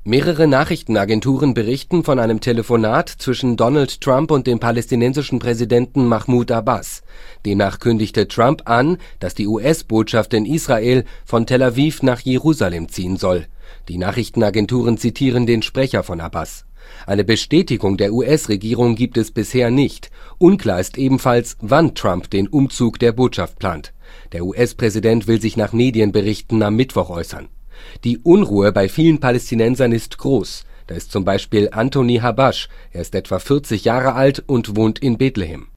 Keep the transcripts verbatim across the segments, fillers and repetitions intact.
Mehrere Nachrichtenagenturen berichten von einem Telefonat zwischen Donald Trump und dem palästinensischen Präsidenten Mahmoud Abbas. Demnach kündigte Trump an, dass die U S-Botschaft in Israel von Tel Aviv nach Jerusalem ziehen soll. Die Nachrichtenagenturen zitieren den Sprecher von Abbas. Eine Bestätigung der U S-Regierung gibt es bisher nicht. Unklar ist ebenfalls, wann Trump den Umzug der Botschaft plant. Der U S-Präsident will sich nach Medienberichten am Mittwoch äußern. Die Unruhe bei vielen Palästinensern ist groß. Da ist zum Beispiel Anthony Habash. Er ist etwa vierzig Jahre alt und wohnt in Bethlehem.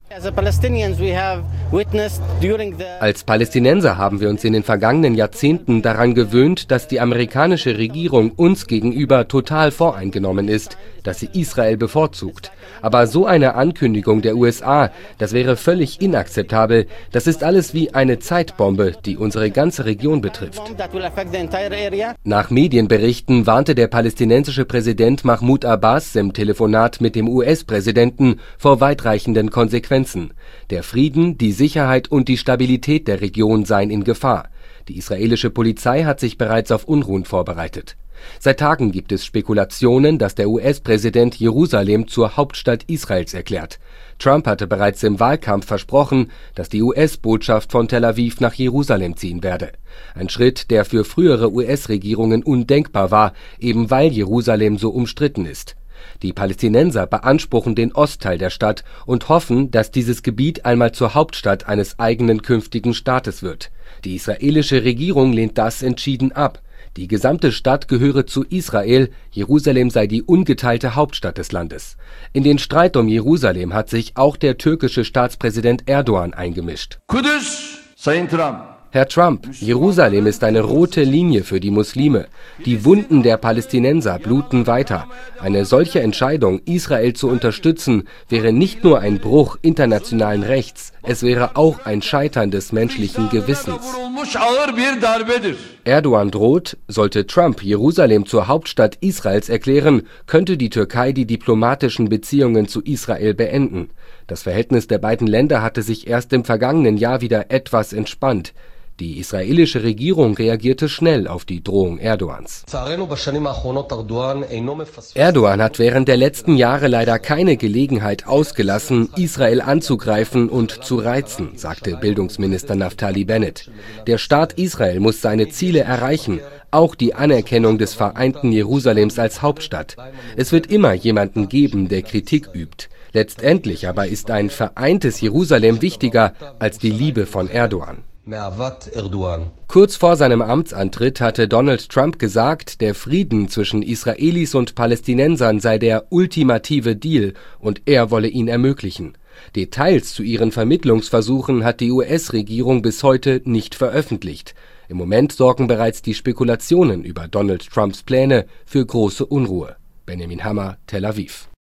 Als Palästinenser haben wir uns in den vergangenen Jahrzehnten daran gewöhnt, dass die amerikanische Regierung uns gegenüber total voreingenommen ist, dass sie Israel bevorzugt. Aber so eine Ankündigung der U S A, das wäre völlig inakzeptabel. Das ist alles wie eine Zeitbombe, die unsere ganze Region betrifft. Nach Medienberichten warnte der palästinensische Präsident Mahmoud Abbas im Telefonat mit dem U S-Präsidenten vor weitreichenden Konsequenzen. Der Frieden, die Sicherheit und die Stabilität der Region seien in Gefahr. Die israelische Polizei hat sich bereits auf Unruhen vorbereitet. Seit Tagen gibt es Spekulationen, dass der U S-Präsident Jerusalem zur Hauptstadt Israels erklärt. Trump hatte bereits im Wahlkampf versprochen, dass die U S-Botschaft von Tel Aviv nach Jerusalem ziehen werde. Ein Schritt, der für frühere U S-Regierungen undenkbar war, eben weil Jerusalem so umstritten ist. Die Palästinenser beanspruchen den Ostteil der Stadt und hoffen, dass dieses Gebiet einmal zur Hauptstadt eines eigenen künftigen Staates wird. Die israelische Regierung lehnt das entschieden ab. Die gesamte Stadt gehöre zu Israel, Jerusalem sei die ungeteilte Hauptstadt des Landes. In den Streit um Jerusalem hat sich auch der türkische Staatspräsident Erdogan eingemischt. Kudüs, Sayın Trump. Herr Trump, Jerusalem ist eine rote Linie für die Muslime. Die Wunden der Palästinenser bluten weiter. Eine solche Entscheidung, Israel zu unterstützen, wäre nicht nur ein Bruch internationalen Rechts, es wäre auch ein Scheitern des menschlichen Gewissens. Erdogan droht, sollte Trump Jerusalem zur Hauptstadt Israels erklären, könnte die Türkei die diplomatischen Beziehungen zu Israel beenden. Das Verhältnis der beiden Länder hatte sich erst im vergangenen Jahr wieder etwas entspannt. Die israelische Regierung reagierte schnell auf die Drohung Erdogans. Erdogan hat während der letzten Jahre leider keine Gelegenheit ausgelassen, Israel anzugreifen und zu reizen, sagte Bildungsminister Naftali Bennett. Der Staat Israel muss seine Ziele erreichen, auch die Anerkennung des vereinten Jerusalems als Hauptstadt. Es wird immer jemanden geben, der Kritik übt. Letztendlich aber ist ein vereintes Jerusalem wichtiger als die Liebe von Erdogan. Kurz vor seinem Amtsantritt hatte Donald Trump gesagt, der Frieden zwischen Israelis und Palästinensern sei der ultimative Deal und er wolle ihn ermöglichen. Details zu ihren Vermittlungsversuchen hat die U S-Regierung bis heute nicht veröffentlicht. Im Moment sorgen bereits die Spekulationen über Donald Trumps Pläne für große Unruhe. Benjamin Hammer, Tel Aviv.